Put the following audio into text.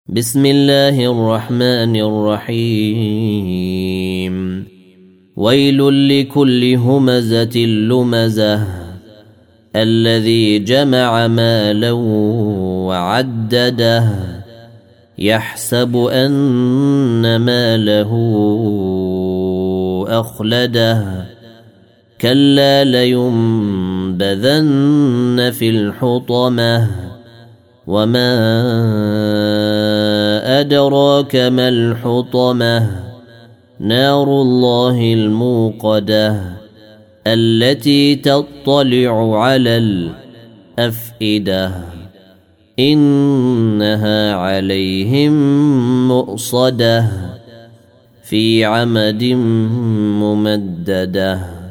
بسم الله الرحمن الرحيم ويل لكل همزة لمزة الذي جمع مالا وعدده يحسب أن ماله أخلده كلا لينبذن في الحطمة وما أدراك ما الحطمة نار الله الموقدة التي تطلع على الأفئدة إنها عليهم مؤصدة في عمد ممدده.